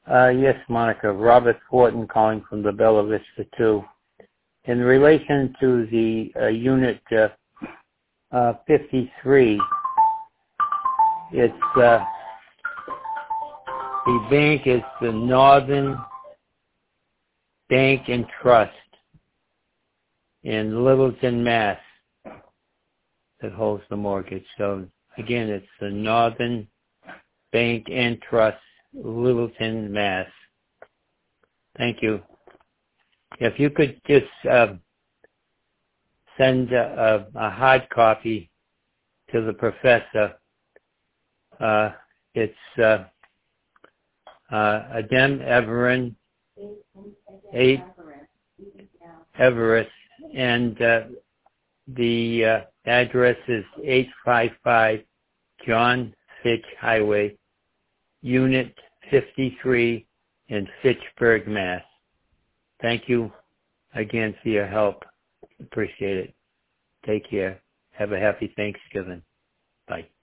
Yes, Monica. Robert Fortin calling from the Bella Vista 2. In relation to the Unit 53, it's the bank is the Northern Bank and Trust in Littleton, Mass. that holds the mortgage. So again, it's the Northern Bank and Trust, Littleton, Mass. Thank you. If you could just send a hard copy to the professor. It's Adem Everin, 8 Everest, and the address is 855 John Fitch Highway, Unit 53 in Fitchburg, Mass. Thank you again for your help. Appreciate it. Take care. Have a happy Thanksgiving. Bye.